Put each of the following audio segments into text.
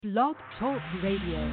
Blog Talk Radio.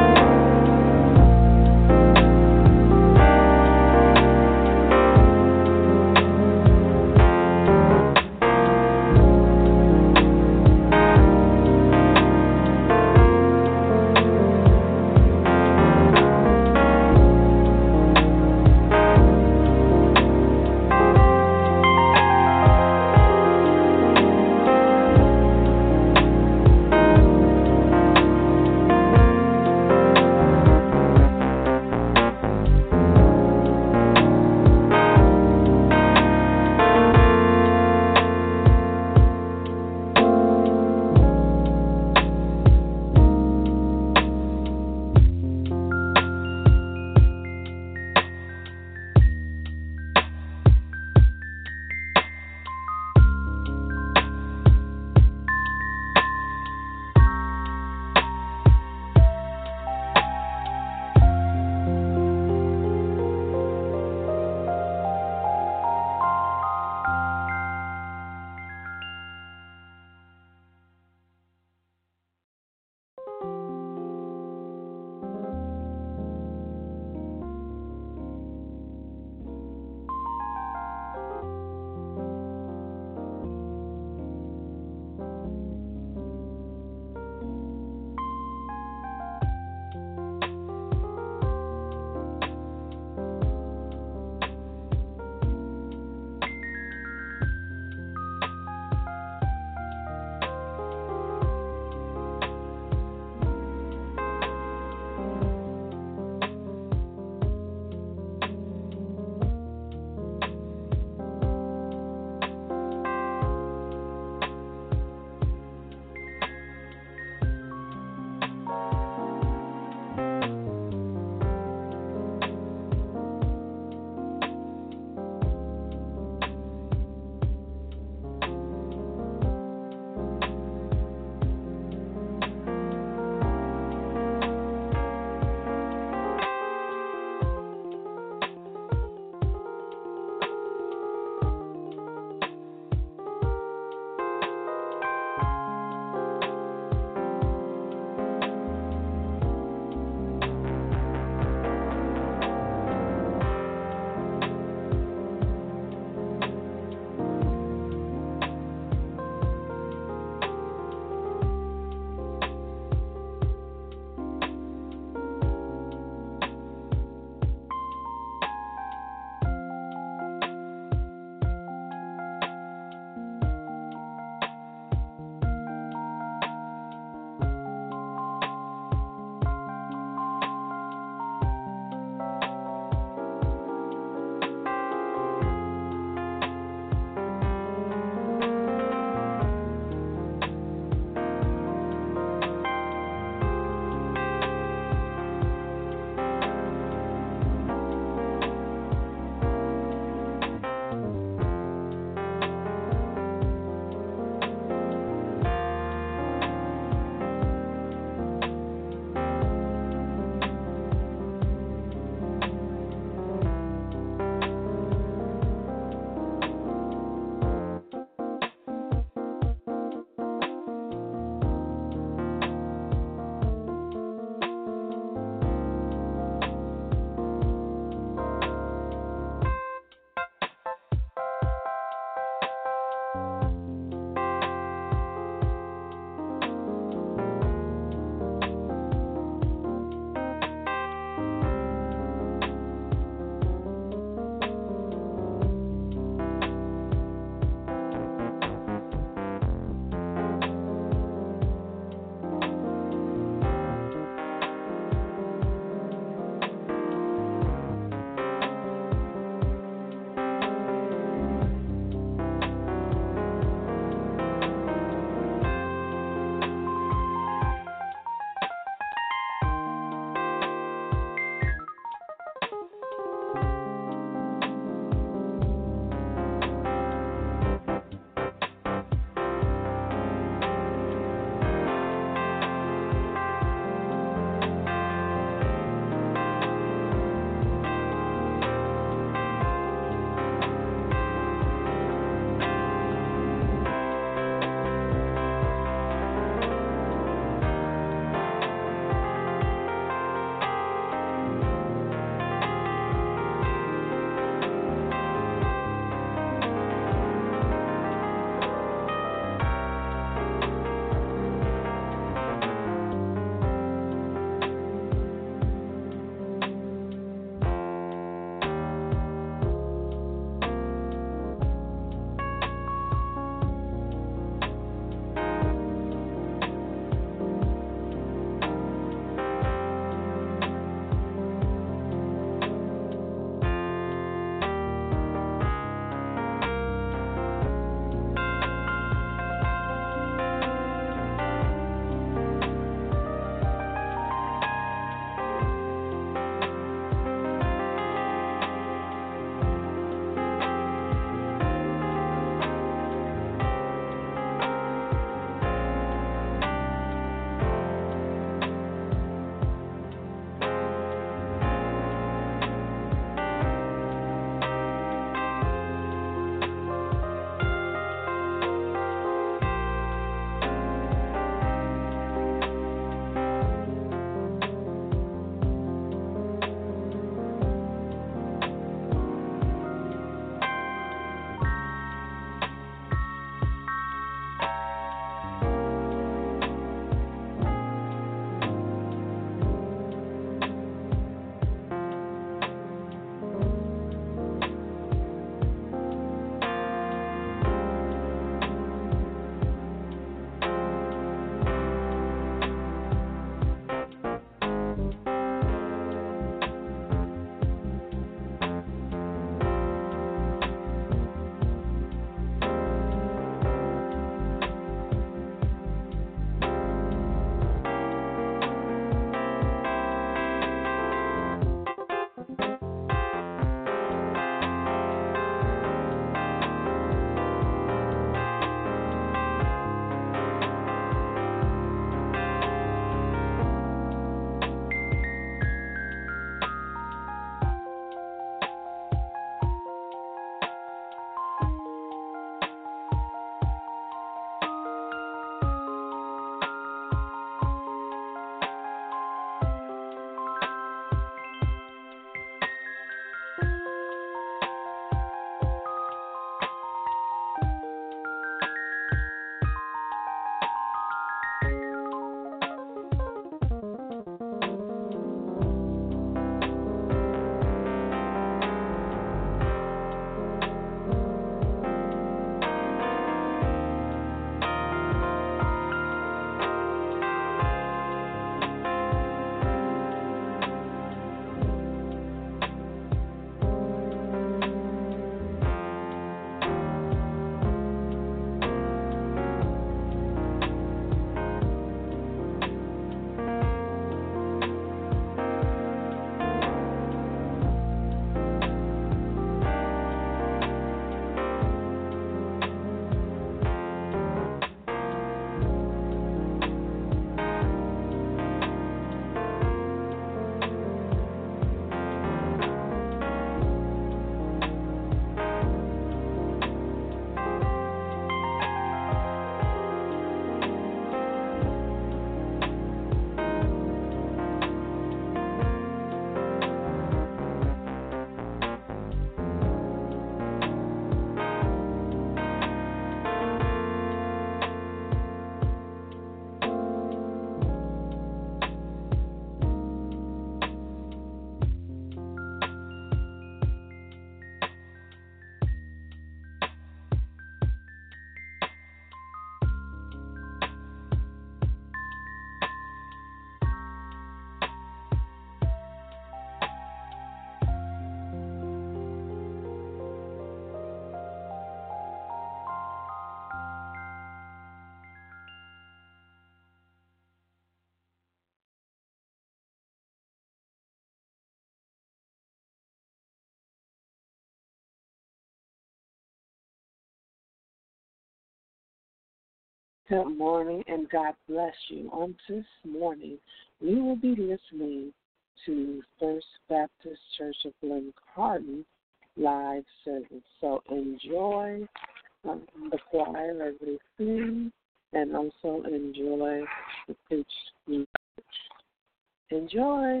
Good morning, and God bless you. On this morning, we will be listening to First Baptist Church of Glen Cardin live service. So enjoy the choir as they sing, and also enjoy the preached message. Enjoy.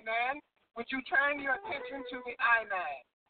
I-9. Would you turn your attention to the I-9?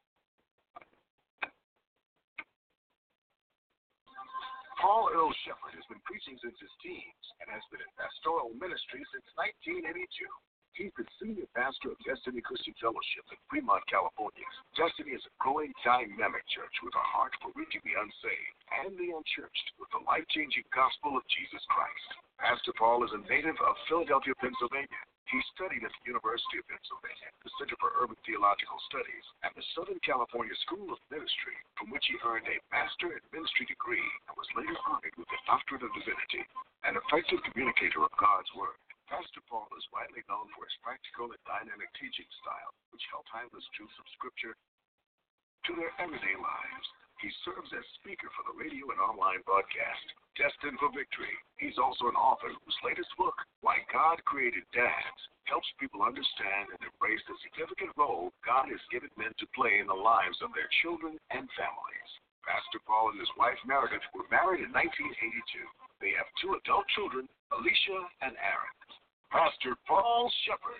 Paul Earl Shepherd has been preaching since his teens and has been in pastoral ministry since 1982. He's the senior pastor of Destiny Christian Fellowship in Fremont, California. Destiny is a growing, dynamic church with a heart for reaching the unsaved and the unchurched with the life-changing gospel of Jesus Christ. Pastor Paul is a native of Philadelphia, Pennsylvania. He studied at the University of Pennsylvania, the Center for Urban Theological Studies, and the Southern California School of Ministry, from which he earned a Master in Ministry degree and was later honored with the Doctorate of Divinity. An effective communicator of God's Word, Pastor Paul is widely known for his practical and dynamic teaching style, which held timeless truths of Scripture to their everyday lives. He serves as speaker for the radio and online broadcast, Destined for Victory. He's also an author whose latest book, Why God Created Dads, helps people understand and embrace the significant role God has given men to play in the lives of their children and families. Pastor Paul and his wife Meredith were married in 1982. They have 2 adult children, Alicia and Aaron. Pastor Paul Shepherd.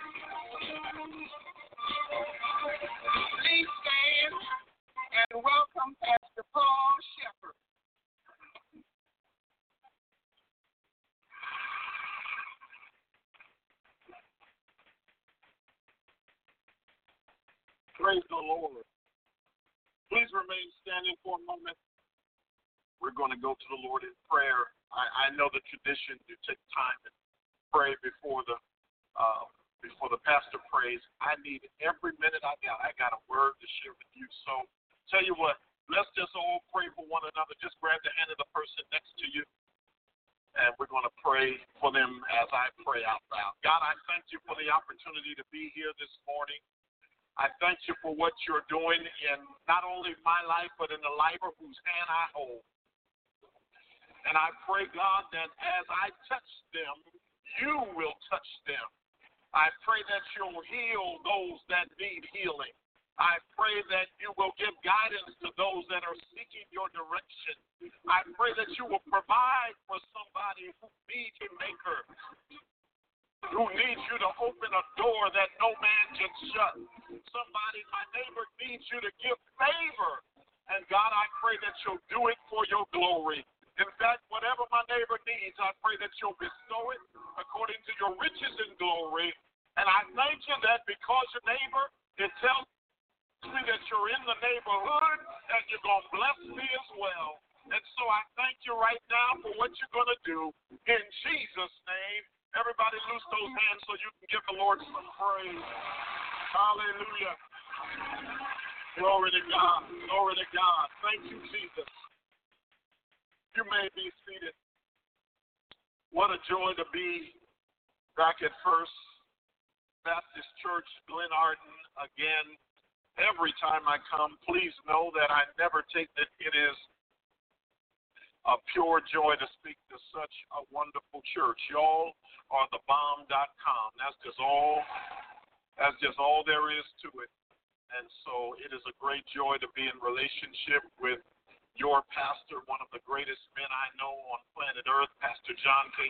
Please stand and welcome Pastor Paul Shepherd. Praise the Lord. Please remain standing for a moment. We're going to go to the Lord in prayer. I know the tradition, you take time and pray before the pastor prays. I need every minute I got. I got a word to share with you. So tell you what, let's just all pray for one another. Just grab the hand of the person next to you, and we're going to pray for them as I pray out loud. God, I thank you for the opportunity to be here this morning. I thank you for what you're doing in not only my life, but in the life of whose hand I hold. And I pray, God, that as I touch them, you will touch them. I pray that you'll heal those that need healing. I pray that you will give guidance to those that are seeking your direction. I pray that you will provide for somebody who needs a maker, who needs you to open a door that no man can shut. Somebody, my neighbor, needs you to give favor. And God, I pray that you'll do it for your glory. In fact, whatever my neighbor needs, I pray that you'll bestow it according to your riches and glory. And I thank you that because your neighbor, it tells me that you're in the neighborhood and you're going to bless me as well. And so I thank you right now for what you're going to do in Jesus' name. Everybody loose those hands so you can give the Lord some praise. Hallelujah. Glory to God. Glory to God. Thank you, Jesus. You may be seated. What a joy to be back at First Baptist Church, Glenarden, again. Every time I come, please know that I never take that it is a pure joy to speak to such a wonderful church. Y'all are the bomb.com. That's just all there is to it. And so it is a great joy to be in relationship with your pastor, one of the greatest men I know on planet Earth, Pastor John K.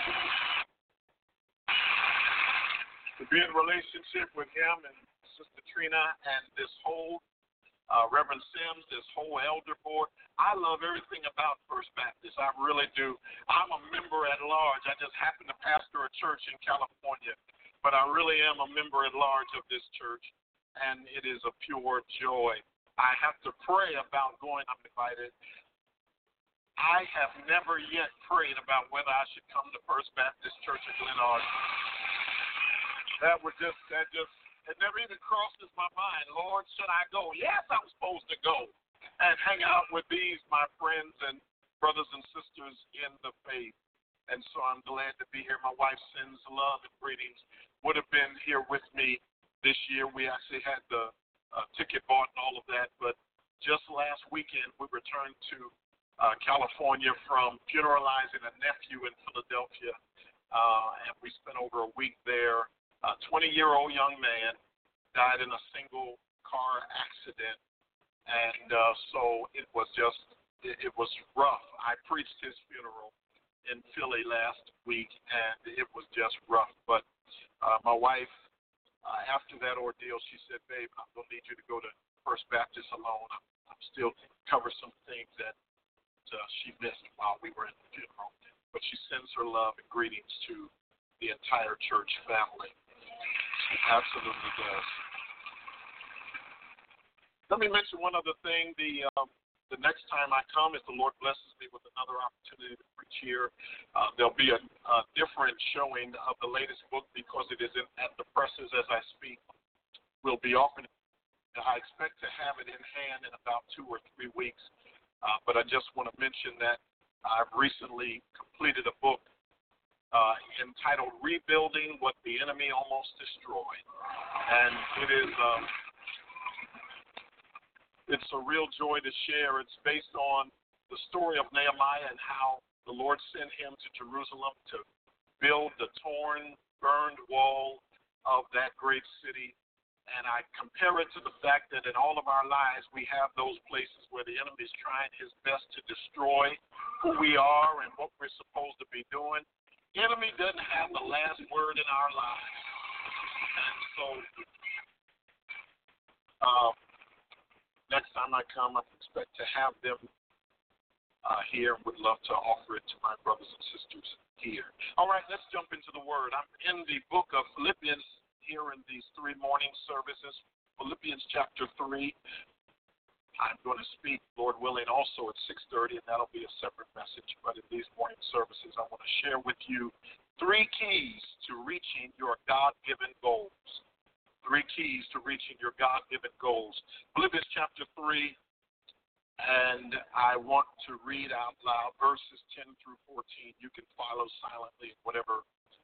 To be in relationship with him and Sister Trina and this whole Reverend Sims, this whole elder board. I love everything about First Baptist. I really do. I'm a member at large. I just happen to pastor a church in California, but I really am a member at large of this church, and it is a pure joy. I have to pray about going. I'm invited. I have never yet prayed about whether I should come to First Baptist Church of Glenarden. It never even crosses my mind. Lord, should I go? Yes, I'm supposed to go and hang out with these, my friends and brothers and sisters in the faith. And so I'm glad to be here. My wife sends love and greetings. Would have been here with me this year. We actually had the ticket bought and all of that. But just last weekend, we returned to California from funeralizing a nephew in Philadelphia. And we spent over a week there. A 20-year-old young man died in a single car accident. And so it was rough. I preached his funeral in Philly last week, and it was just rough. But my wife after that ordeal, she said, babe, I'm going to need you to go to First Baptist alone. I'm still cover some things that she missed while we were in the funeral. But she sends her love and greetings to the entire church family. She absolutely does. Let me mention one other thing. The next time I come, if the Lord blesses me with another opportunity to preach here, there'll be a different showing of the latest book because it is at the presses as I speak. We'll be offering. I expect to have it in hand in about 2 or 3 weeks. But I just want to mention that I've recently completed a book entitled Rebuilding What the Enemy Almost Destroyed. And it is it's a real joy to share. It's based on the story of Nehemiah and how the Lord sent him to Jerusalem to build the torn, burned wall of that great city. And I compare it to the fact that in all of our lives, we have those places where the enemy is trying his best to destroy who we are and what we're supposed to be doing. The enemy doesn't have the last word in our lives. And so next time I come, I expect to have them here. Would love to offer it to my brothers and sisters here. All right, let's jump into the Word. I'm in the book of Philippians here in these 3 morning services, Philippians chapter 3. I'm going to speak, Lord willing, also at 6:30, and that'll be a separate message. But in these morning services, I want to share with you 3 keys to reaching your God-given goals. 3 keys to reaching your God-given goals. Philippians chapter 3, and I want to read out loud verses 10 through 14. You can follow silently in whatever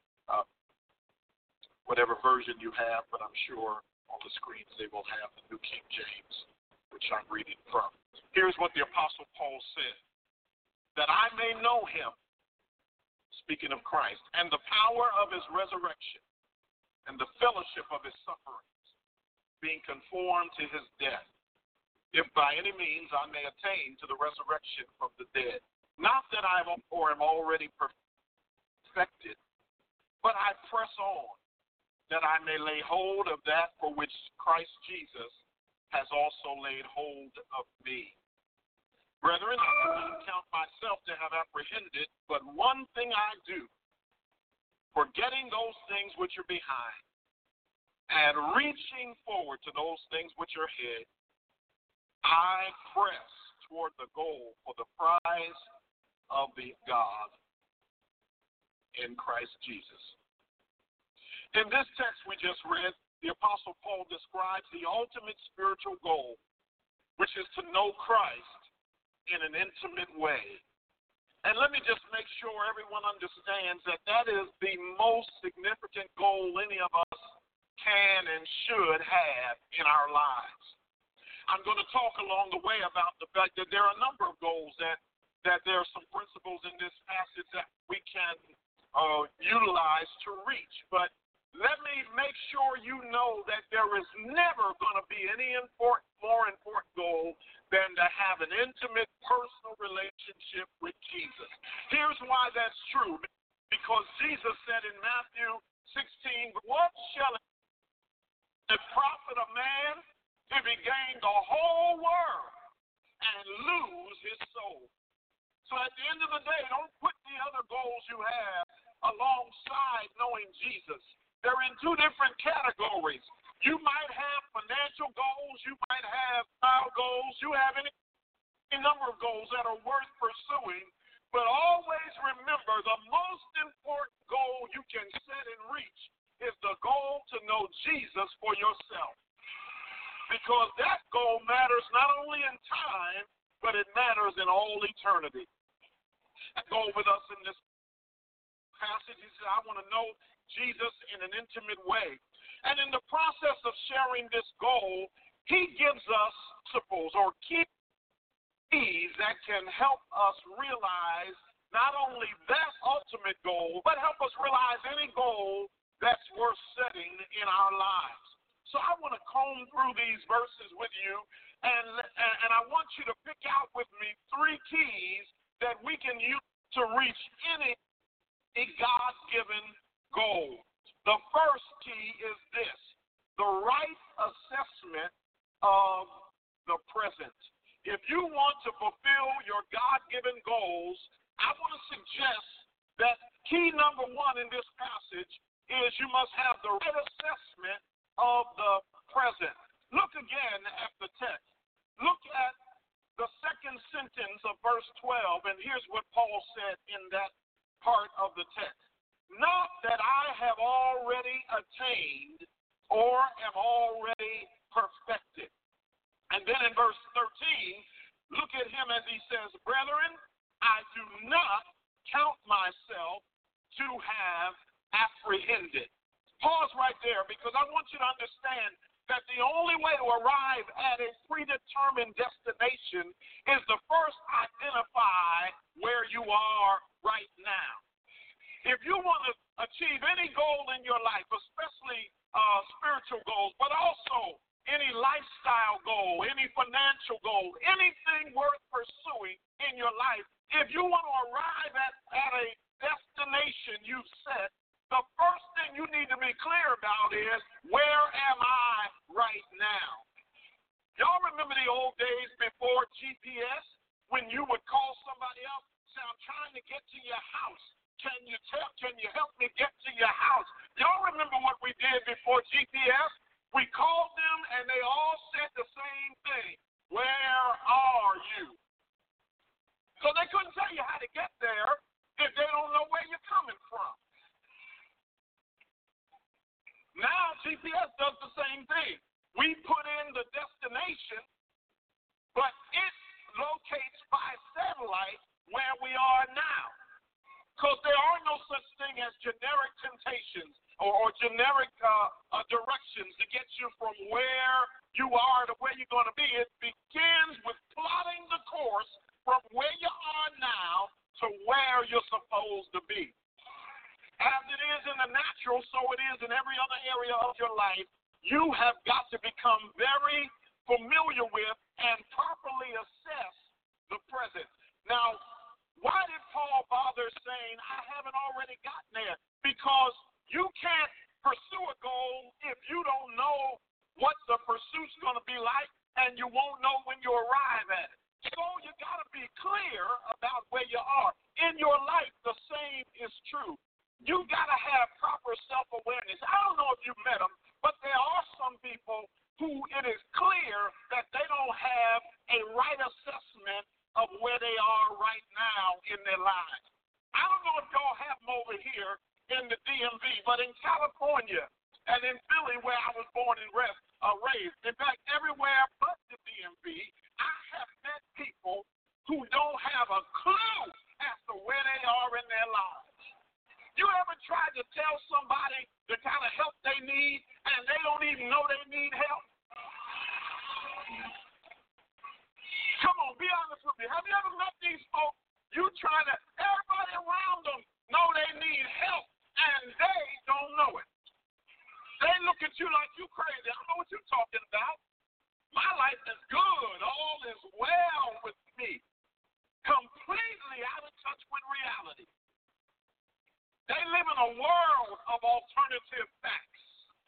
version you have, but I'm sure on the screens they will have the New King James, which I'm reading from. Here's what the Apostle Paul said, that I may know him, speaking of Christ, and the power of his resurrection, and the fellowship of his sufferings, being conformed to his death, if by any means I may attain to the resurrection from the dead. Not that I am already perfected, but I press on, that I may lay hold of that for which Christ Jesus has also laid hold of me. Brethren, I do not count myself to have apprehended, but one thing I do, forgetting those things which are behind, and reaching forward to those things which are ahead, I press toward the goal for the prize of the God in Christ Jesus. In this text we just read, the Apostle Paul describes the ultimate spiritual goal, which is to know Christ in an intimate way. And let me just make sure everyone understands that that is the most significant goal any of us can and should have in our lives. I'm going to talk along the way about the fact that there are a number of goals that there are some principles in this passage that we can utilize to reach. But let me make sure you know that there is never going to be any more important goal than to have an intimate personal relationship with Jesus. Here's why that's true. Because Jesus said in Matthew 16, what shall it profit a man if he gain the whole world and lose his soul? So at the end of the day, don't put the other goals you have alongside knowing Jesus. They're in 2 different categories. You might have financial goals. You might have style goals. You have any number of goals that are worth pursuing. But always remember, the most important goal you can set and reach is the goal to know Jesus for yourself. Because that goal matters not only in time, but it matters in all eternity. That goal with us in this passage, he said, I want to know Jesus in an intimate way. And in the process of sharing this goal, he gives us principles or keys that can help us realize not only that ultimate goal, but help us realize any goal that's worth setting in our lives. So I want to comb through these verses with you, and I want you to pick out with me 3 keys that we can use to reach any God-given goal. The first key is this. the right assessment of the present. If you want to fulfill your God-given goals, I want to suggest that key number one in this passage is you must have the right assessment of the present. Look again at the text. Look at the second sentence of verse 12, and here's what Paul said in that part of the text. Not that I have already attained or am already perfected. And then in verse 13, look at him as he says, brethren, I do not count myself to have apprehended. Pause right there, because I want you to understand that the only way to arrive at a predetermined destination is to first identify where you are right now. If you want to achieve any goal in your life, especially spiritual goals, but also any lifestyle goal, any financial goal, anything worth pursuing in your life, if you want to arrive at a destination you've set, the first thing you need to be clear about is, where am I right now? Y'all remember the old days before GPS, when you would call somebody else, say, I'm trying to get to your house. Can you help me get to your house? Y'all remember what we did before GPS? We called them, and they all said the same thing. Where are you? So they couldn't tell you how to get there if they don't know where you're coming from. Now GPS does the same thing. We put in the destination, but it locates by satellite where we are now. Because there are no such thing as generic temptations or generic directions to get you from where you are to where you're going to be. It begins with plotting the course from where you are now to where you're supposed to be. As it is in the natural, so it is in every other area of your life. You have got to become very familiar with and properly assess the present. Now, why did Paul bother saying, I haven't already gotten there? Because you can't pursue a goal if you don't know what the pursuit's going to be like, and you won't know when you arrive at it. So you got to be clear about where you are. In your life, the same is true. You got to have proper self-awareness. I don't know if you've met them, but there are some people who it is clear that they don't have a right assessment of where they are right now in their lives. I don't know if y'all have them over here in the DMV, but in California and in Philly, where I was born and raised, in fact, everywhere but the DMV, I have met people who don't have a clue as to where they are in their lives. You ever tried to tell somebody the kind of help they need, and they don't even know they need help? Come on, be honest with me. Have you ever met these folks? You trying to, everybody around them know they need help, and they don't know it. They look at you like you crazy. I don't know what you're talking about. My life is good. All is well with me. Completely out of touch with reality. They live in a world of alternative facts.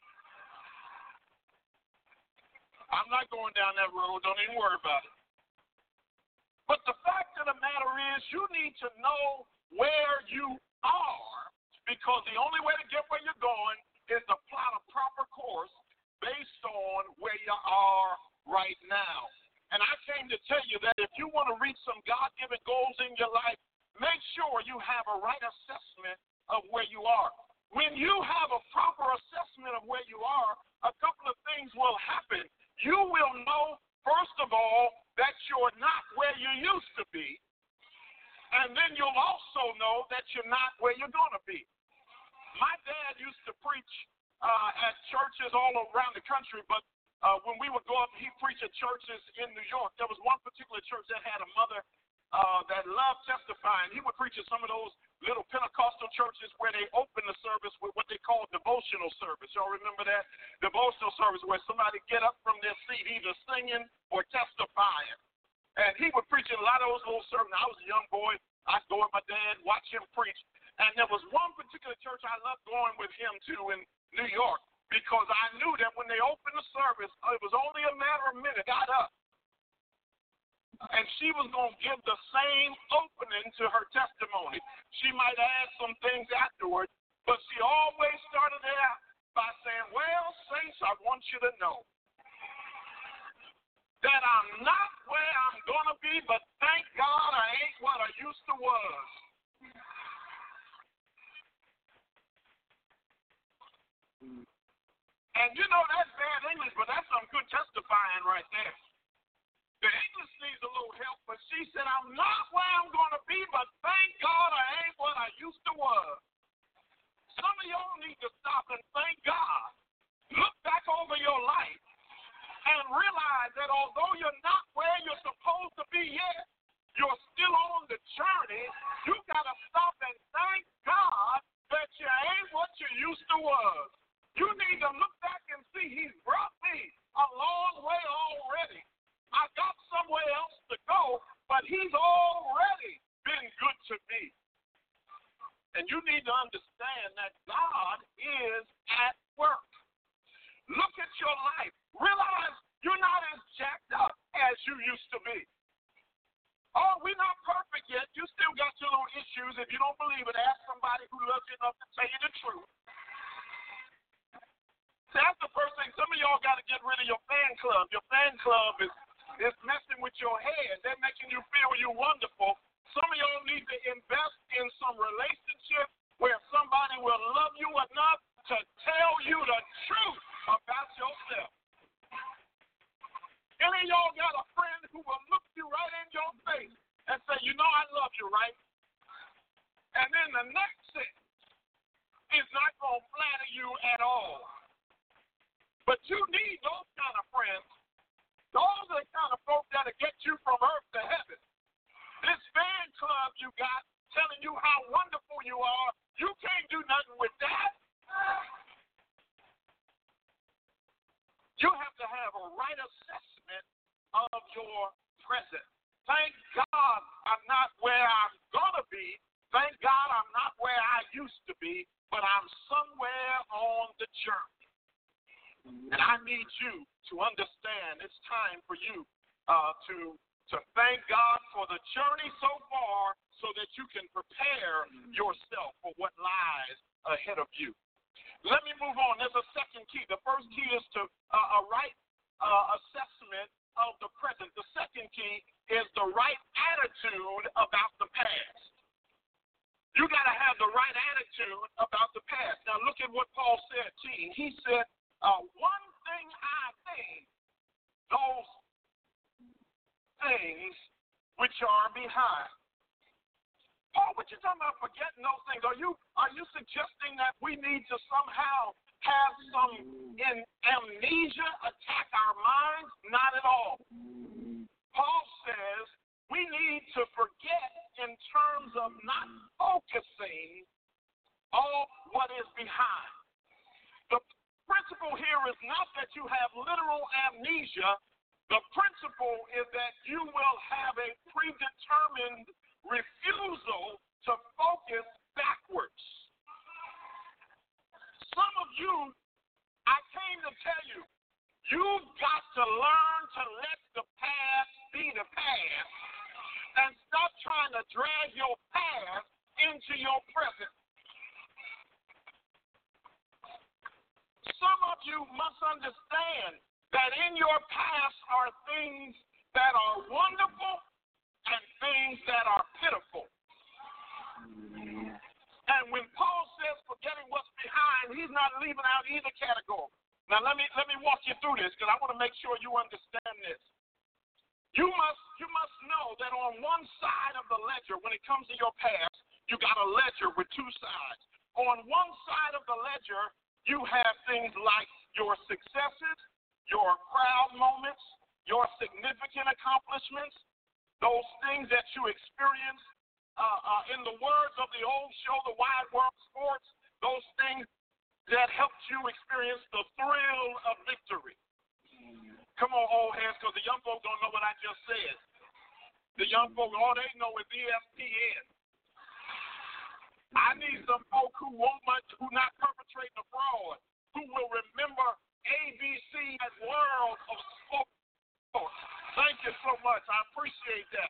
I'm not going down that road. Don't even worry about it. But the fact of the matter is, you need to know where you are, because the only way to get where you're going is to plot a proper course based on where you are right now. And I came to tell you that if you want to reach some God-given goals in your life, make sure you have a right assessment of where you are. When you have a proper assessment of where you are, a couple of things will happen. You will know, first of all, that you're not where you used to be, and then you'll also know that you're not where you're going to be. My dad used to preach at churches all around the country, but when we would go up, he'd preach at churches in New York. There was one particular church that had a mother that loved testifying. He would preach at some of those little Pentecostal churches where they open the service with what they call devotional service. Y'all remember that? Devotional service where somebody get up from their seat either singing or testifying. And he would preach in a lot of those little services. I was a young boy. I'd go with my dad, watch him preach. And there was one particular church I loved going with him to in New York, because I knew that when they opened the service, it was only a matter of minutes. Got up. And she was going to give the same opening to her testimony. She might add some things afterwards, but she always started it out by saying, well, saints, I want you to know that I'm not where I'm going to be, but thank God I ain't what I used to was. And you know, that's bad English, but that's some good testifying right there. The English needs a little help, but she said, I'm not where I'm going to be, but thank God I ain't what I used to was. Some of y'all need to stop and thank God. Look back over your life and realize that although you're not where you're supposed to be yet, you're still on the journey. You got to stop and thank God that you ain't what you used to was. You need to look back and see He's brought me a long way already. I got somewhere else to go, but He's already been good to me. And you need to understand that God is at work. Look at your life. Realize you're not as jacked up as you used to be. Oh, we're not perfect yet. You still got your little issues. If you don't believe it, ask somebody who loves you enough to tell you the truth. That's the first thing. Some of y'all got to get rid of your fan club. Your fan club is messing with your head. They're making you feel you're wonderful. Some of y'all need to invest in some relationship where somebody will love you enough to tell you the truth about yourself. Any of y'all got a friend who will look you right in your face and say, you know I love you, right? And then the next sentence is not going to flatter you at all. But you need those kind of friends. Those are the kind of folks that'll get you from earth to heaven. This fan club you got telling you how wonderful you are, you can't do nothing with that. You have to have a right assessment of your present. Thank God I'm not where I'm going to be. Thank God I'm not where I used to be, but I'm somewhere on the journey. And I need you to understand it's time for you to thank God for the journey so far so that you can prepare yourself for what lies ahead of you. Let me move on. There's a second key. The first key is to a right assessment of the present. The second key is the right attitude about the past. You got to have the right attitude about the past. Now look at what Paul said, team. He said, one thing I think, those things which are behind. Oh, what you talking about forgetting those things? Are you suggesting that we need to somehow have some amnesia attack our minds? Not at all. Paul says we need to forget in terms of not focusing on what is behind. The principle here is not that you have literal amnesia. The principle is that you will have a predetermined refusal to focus backwards. Some of you, I came to tell you, you've got to learn to let the past be the past and stop trying to drag your past into your present. Some of you must understand that in your past are things that are wonderful and things that are pitiful. And when Paul says forgetting what's behind, he's not leaving out either category. Now let me walk you through this because I want to make sure you understand this. You must know that on one side of the ledger, when it comes to your past, you got a ledger with two sides. On one side of the ledger, you have things like your successes, your proud moments, your significant accomplishments, those things that you experience in the words of the old show, The Wide World of Sports, those things that helped you experience the thrill of victory. Come on, old heads, because the young folks don't know what I just said. The young folks, all they know is ESPN. I need some folk who not perpetrating a fraud, who will remember see that world of sports. Thank you so much. I appreciate that.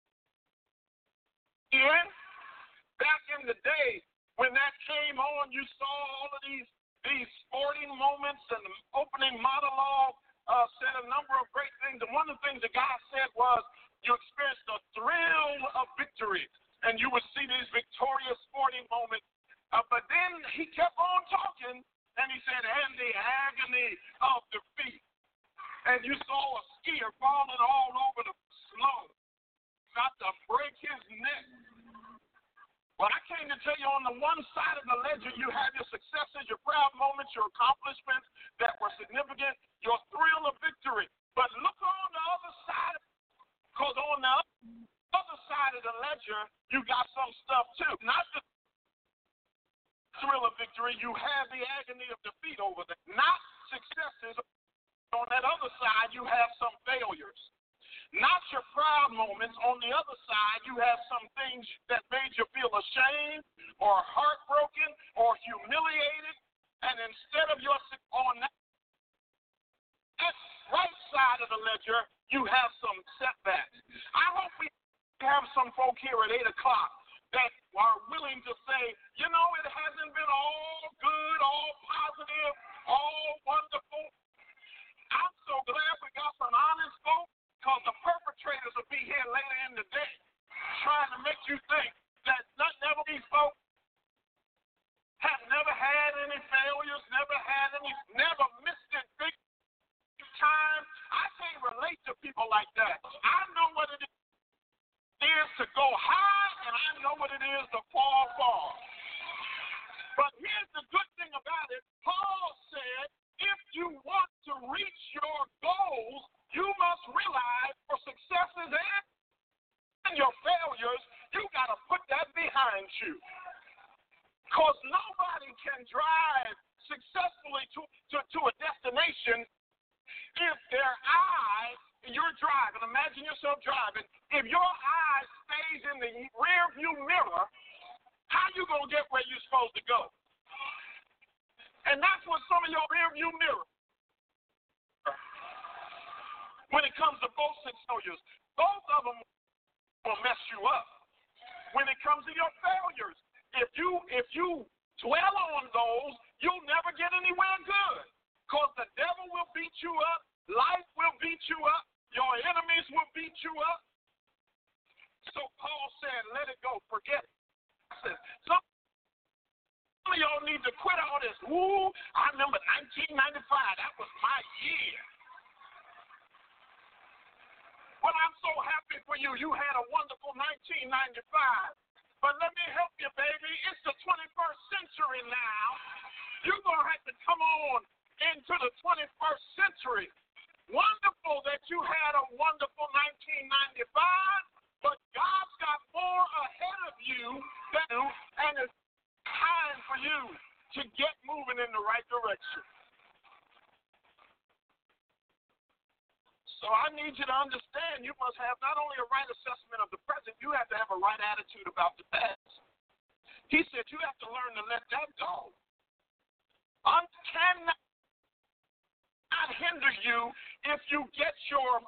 Back in the day, when that came on, you saw all of these sporting moments, and the opening monologue said a number of great things. And one of the things the guy said was you experienced the thrill of victory, and you would see these victorious sporting moments. But then he kept on talking, and he said, and the agony of defeat. And you saw a skier falling all over the snow, about to break his neck. But I came to tell you, on the one side of the ledger, you had your successes, your proud moments, your accomplishments that were significant, your thrill of victory. But look on the other side, because on the other side of the ledger, you got some stuff too. Not the thrill of victory, you have the agony of defeat over there. Not successes. On that other side, you have some failures. Not your proud moments. On the other side, you have some things that made you feel ashamed or heartbroken or humiliated. And instead of your on that right side of the ledger, you have some setbacks. I hope we have some folk here at 8 o'clock that are willing to say, you know, it hasn't been all good, all positive, all wonderful. I'm so glad we got some honest folk, because the perpetrators will be here later in the day trying to make you think that never these folks have never had any failures, never missed it big time. I can't relate to people like that. I know what it is to go high, and I know what it is to fall far. But here's the good thing about it. Paul said, if you want to reach your goals, you must realize for successes and your failures, you got to put that behind you. Because nobody can drive successfully to a destination if their eye, you're driving, imagine yourself driving, if your eye stays in the rear view mirror, how you going to get where you're supposed to go? And that's what some of your rear view mirror. When it comes to both failures, both of them will mess you up. When it comes to your failures, if you dwell on those, you'll never get anywhere good. Because the devil will beat you up, life will beat you up, your enemies will beat you up. So Paul said, let it go, forget it. Some of y'all need to quit all this. Ooh, I remember 1995, that was my year. Well, I'm so happy for you. You had a wonderful 1995. But let me help you, baby. It's the 21st century now. You're going to have to come on into the 21st century. Wonderful that you had a wonderful 1995, but God's got more ahead of you than you, and it's time for you to get moving in the right direction. So I need you to understand you must have not only a right assessment of the present, you have to have a right attitude about the past. He said you have to learn to let that go. Cannot hinder you if you get your...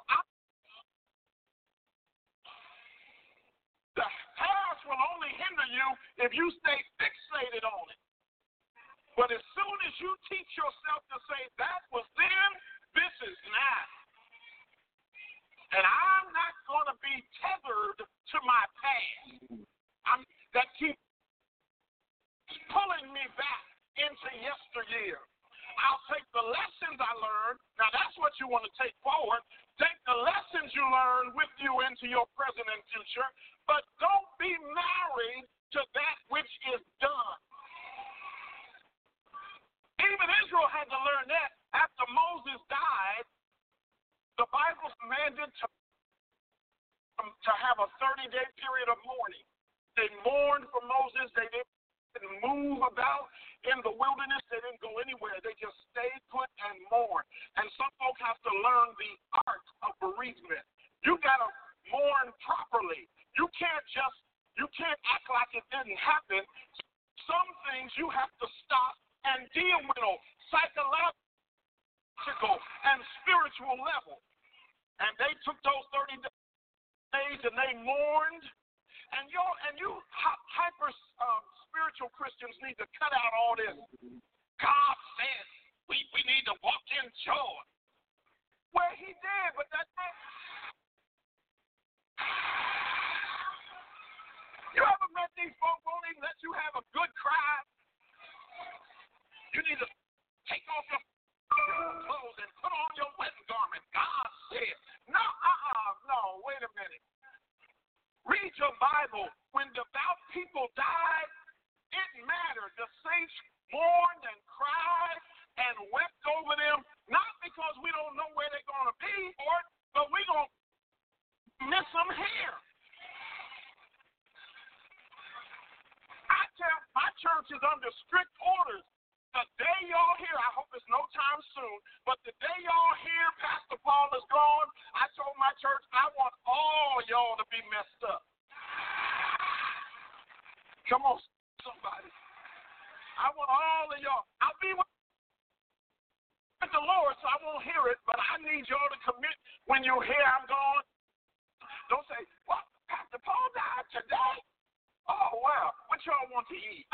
The past will only hinder you if you stay fixated on it. But as soon as you teach yourself to say, that was then, this is now. And I'm not going to be tethered to my past. That keeps pulling me back into yesteryear. I'll take the lessons I learned. Now, that's what you want to take forward. Take the lessons you learned with you into your present and future. But don't be married to that which is done. Even Israel had to learn that. After Moses died, the Bible commanded to have a 30-day period of mourning. They mourned for Moses. They didn't move about in the wilderness. They didn't go anywhere. They just stayed put and mourned. And some folks have to learn the art of bereavement. You got to mourn properly. You can't act like it didn't happen. Some things you have to stop and deal with them psychologically. physical and spiritual level. And they took those 30 days and they mourned. And you hyper spiritual Christians need to cut out all this. God says we need to walk in joy. Well, he did, but that's not. You ever met these folk won't even let you have a good cry? You need to take off your clothes and put on your wedding garment. God said, no, wait a minute. Read your Bible. When devout people died, it mattered. The saints mourned and cried and wept over them, not because we don't know where they're going to be, but we're going to miss them here. I tell my church is under strict orders. The day y'all hear, I hope it's no time soon, but the day y'all hear Pastor Paul is gone, I told my church I want all y'all to be messed up. Come on, somebody. I want all of y'all. I'll be with the Lord, so I won't hear it, but I need y'all to commit when you hear I'm gone. Don't say, well, Pastor Paul died today. Oh, well, what y'all want to eat?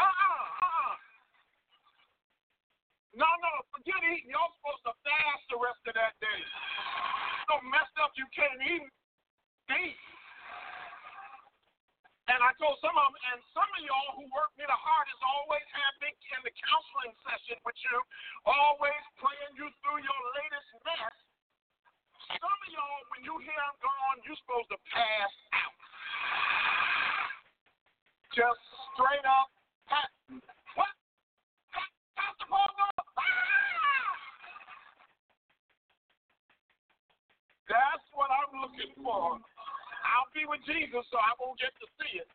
No, forget eating. Y'all supposed to fast the rest of that day. So messed up you can't even eat. And I told some of them, and some of y'all who work me the hardest always have me in the counseling session with you, always praying you through your latest mess. Some of y'all, when you hear I'm gone, you're supposed to pass out. Just straight up, what? Pastor Paul gone? That's what I'm looking for. I'll be with Jesus, so I won't get to see it.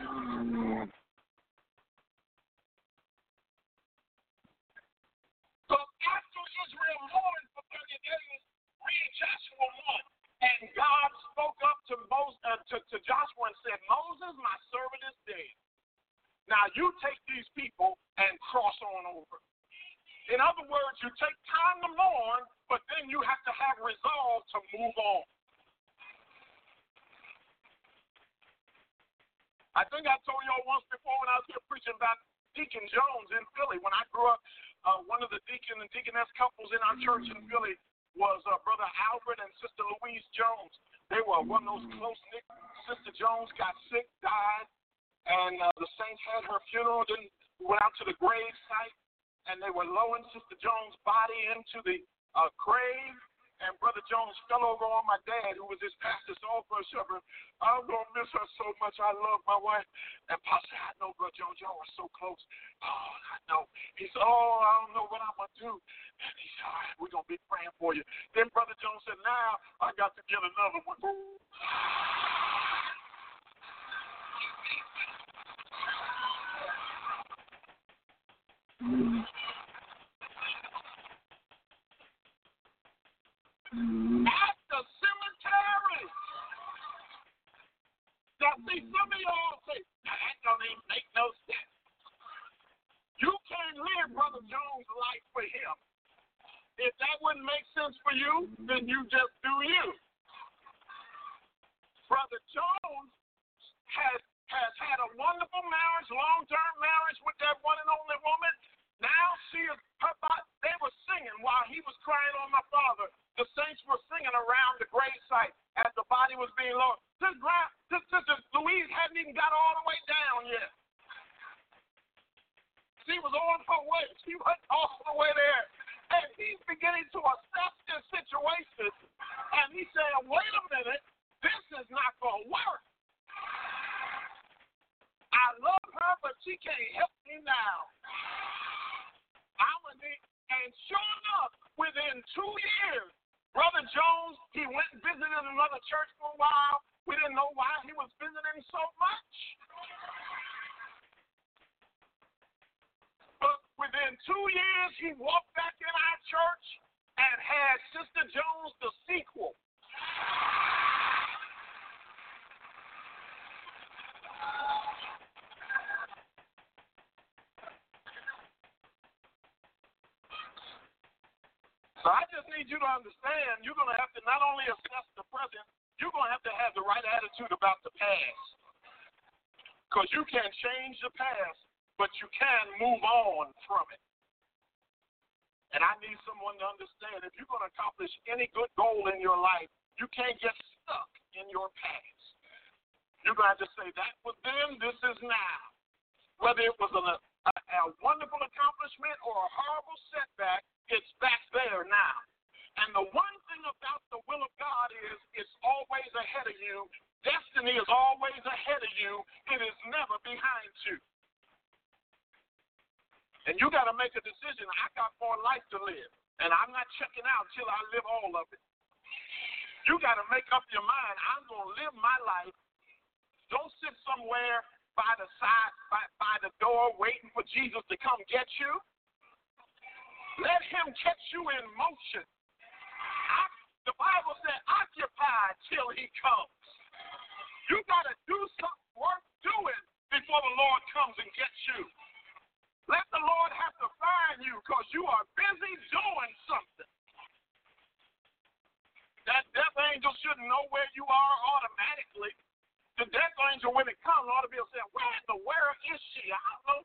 So after Israel mourned for 30 days, read Joshua 1. And God spoke up to Joshua and said, Moses, my servant, is dead. Now you take these people and cross on over. In other words, you take time to mourn, but then you have to have resolve to move on. I think I told y'all once before when I was here preaching about Deacon Jones in Philly. When I grew up, one of the deacon and deaconess couples in our church in Philly was Brother Albert and Sister Louise Jones. They were one of those close-knit. Sister Jones got sick, died, and the saints had her funeral. Then we went out to the grave site, and they were lowering Sister Jones' body into the grave. And Brother Jones fell over on my dad, who was his pastor's soul shepherd. I'm going to miss her so much. I love my wife. And Pastor, I know, Brother Jones, y'all were so close. Oh, I know. He said, I don't know what I'm going to do. And he said, all right, we're going to be praying for you. Then Brother Jones said, now I got to get another one. At the cemetery. Now, see, some of y'all say, that don't even make no sense. You can't live Brother Jones' life for him. If that wouldn't make sense for you, then you just do you. Brother Jones has had a wonderful marriage, long-term marriage with that one and only woman. Now they were singing while he was crying on my father. The saints were singing around the gravesite as the body was being lowered. Sister Louise hadn't even got all the way down yet. She was on her way. She wasn't all the way there. And he's beginning to assess this situation. And he said, wait a minute, this is not going to work. I love her, but she can't help me now. And sure enough, within 2 years, Brother Jones, he went and visited another church for a while. We didn't know why he was visiting so much. But within 2 years, he walked back in our church and had Sister Jones the sequel. So I just need you to understand you're going to have to not only assess the present, you're going to have the right attitude about the past. Because you can change the past, but you can move on from it. And I need someone to understand if you're going to accomplish any good goal in your life, you can't get stuck in your past. You're going to have to say, that was then, this is now. Whether it was a wonderful accomplishment or a horrible setback, it's back there now. And the one thing about the will of God is it's always ahead of you. Destiny is always ahead of you. It is never behind you. And you got to make a decision. I got more life to live, and I'm not checking out till I live all of it. You got to make up your mind. I'm going to live my life. Don't sit somewhere by the side, by the door, waiting for Jesus to come get you. Let him catch you in motion. The Bible said, occupy till he comes. You got to do something worth doing before the Lord comes and gets you. Let the Lord have to find you because you are busy doing something. That death angel shouldn't know where you are automatically. The death angel, when it comes, ought to be able to say, where in the world is she? I don't know.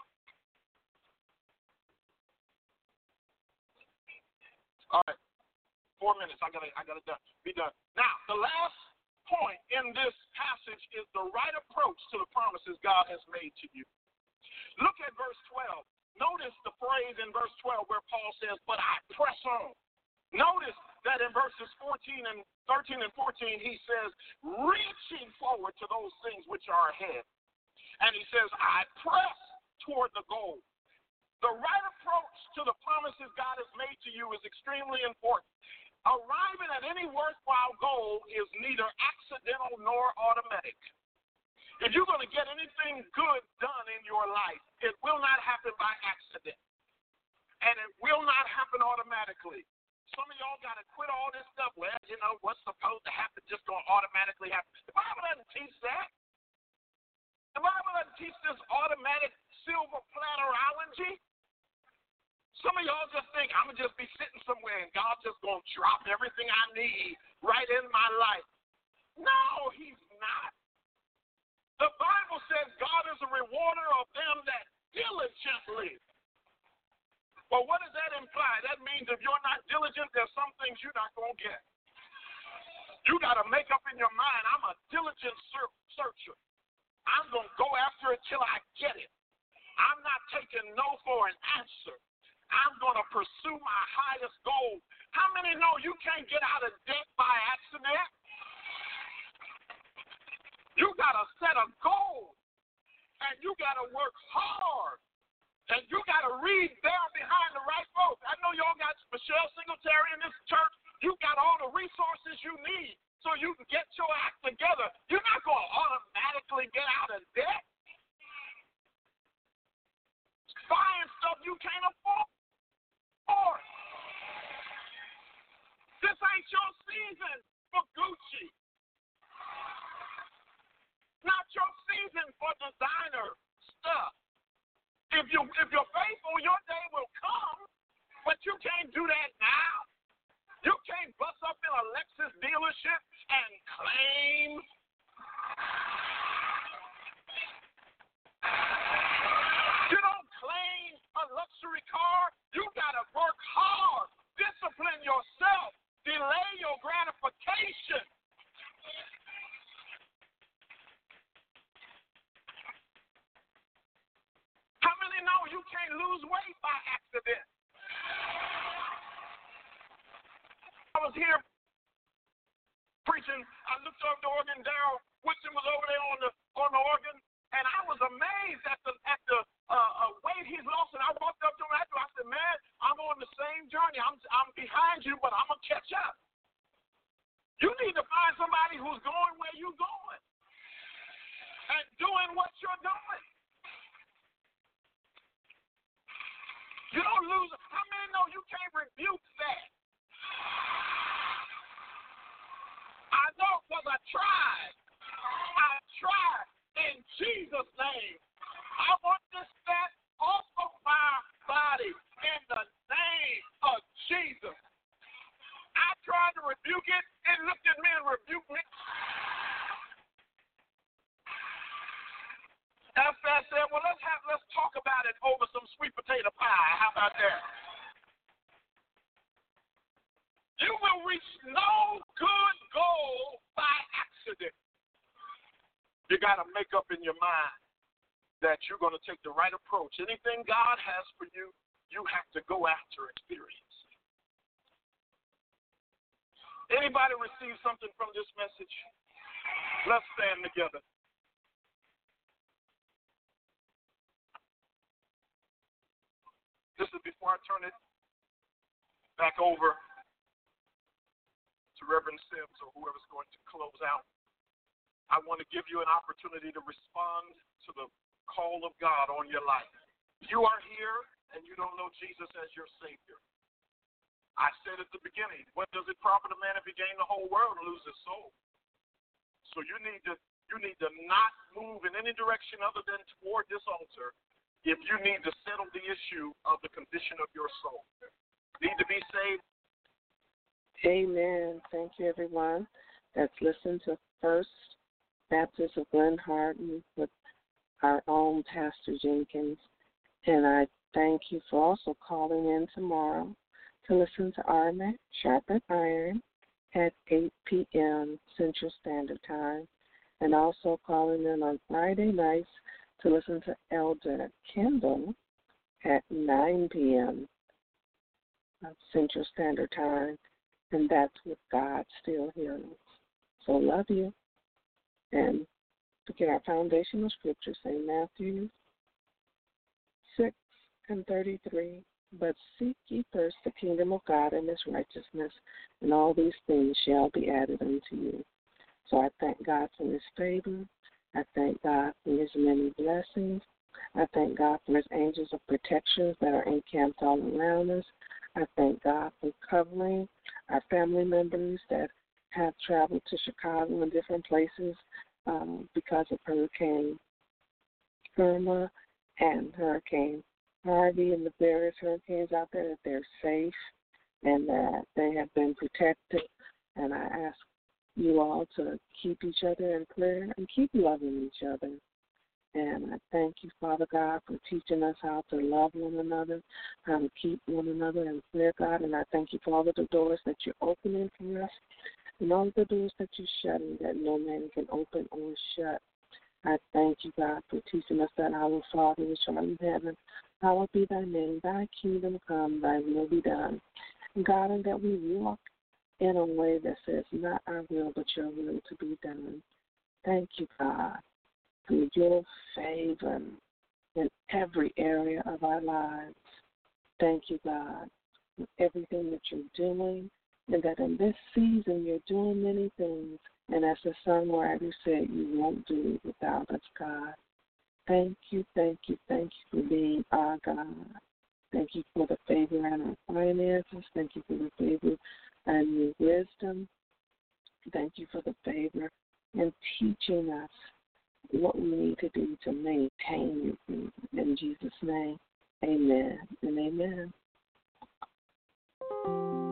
All right. 4 minutes. I gotta be done. Now, the last point in this passage is the right approach to the promises God has made to you. Look at verse 12. Notice the phrase in verse 12 where Paul says, but I press on. Notice that in verses 13 and 14, he says, reaching forward to those things which are ahead. And he says, I press toward the goal. The right approach to the promises God has made to you is extremely important. Arriving at any worthwhile goal is neither accidental nor automatic. If you're going to get anything good done in your life, it will not happen by accident. And it will not happen automatically. Some of y'all got to quit all this stuff. Well, you know, what's supposed to happen just going to automatically happen. The Bible doesn't teach that. The Bible doesn't teach this automatic silver platterology. Some of y'all just think, I'm going to just be sitting somewhere and God's just going to drop everything I need right in my life. No, he's not. The Bible says God is a rewarder of them that diligently. Well, what does that imply? That means if you're not diligent, there's some things you're not going to get. You got to make up in your mind, I'm a diligent searcher. I'm going to go after it till I get it. I'm not taking no for an answer. I'm going to pursue my highest goal. How many know you can't get out of debt by accident? You got to set a goal, and you got to work hard, and you got to read down behind the right folks. I know y'all got Michelle Singletary in this church. You got all the resources you need so you can get your act together. You're not going to automatically get out of debt. Buying stuff you can't afford. This ain't your season for Gucci. Not your season for designer stuff. If you're faithful, your day will come, but you can't do that now. You can't bust up in a Lexus dealership and claim. You don't claim a luxury car. You got to work hard. Discipline yourself. Delay your gratification. How many know you can't lose weight by accident? I was here preaching. I looked over the organ. Darryl Woodson was over there on the organ, and I was amazed at the weight he's lost. And I walked up to him after. I said, "Man, I'm on the same journey. I'm behind you, but I'm gonna catch up." You need to find somebody who's going where you're going and doing what you're doing. You don't lose. How many know you can't rebuke that? I know because I tried. I tried in Jesus' name. I want this fat off of my body in the name of Jesus. I said, well, let's talk about it over some sweet potato pie. How about that? You will reach no good goal by accident. You got to make up in your mind that you're going to take the right approach. Anything God has for you, you have to go after experience. Anybody receive something from this message? Let's stand together. This is before I turn it back over to Reverend Sims or whoever's going to close out. I want to give you an opportunity to respond to the call of God on your life. You are here and you don't know Jesus as your Savior. I said at the beginning, what does it profit a man if he gain the whole world and lose his soul? So you need to not move in any direction other than toward this altar if you need to settle the issue of the condition of your soul. Need to be saved? Amen. Thank you, everyone that's listened to First Baptist of Glen Hardin with our own Pastor Jenkins. And I thank you for also calling in tomorrow to listen to RMAC Sharpen Iron at 8 p.m. Central Standard Time. And also calling in on Friday nights to listen to Elder Kendall at 9 p.m. Central Standard Time. And that's with God Still Heals. So love you. And to get our foundational scripture, St. Matthew 6:33. But seek ye first the kingdom of God and his righteousness, and all these things shall be added unto you. So I thank God for his favor. I thank God for his many blessings. I thank God for his angels of protection that are encamped all around us. I thank God for covering our family members that have traveled to Chicago and different places because of Hurricane Irma and Hurricane Harvey and the various hurricanes out there, that they're safe and that they have been protected. And I ask you all to keep each other in prayer and keep loving each other. And I thank you, Father God, for teaching us how to love one another, how to keep one another in prayer, God. And I thank you for all of the doors that you're opening for us and all of the doors that you're shutting that no man can open or shut. I thank you, God, for teaching us that our Father which art in heaven, hallowed be thy name, thy kingdom come, thy will be done. God, and that we walk in a way that says not our will but your will to be done. Thank you, God, for your favor in every area of our lives. Thank you, God, for everything that you're doing, and that in this season you're doing many things. And as the songwriter said, you won't do it without us, God. Thank you, thank you, thank you for being our God. Thank you for the favor in our finances. Thank you for the favor and your wisdom. Thank you for the favor in teaching us what we need to do to maintain your favor. In Jesus' name, amen and amen.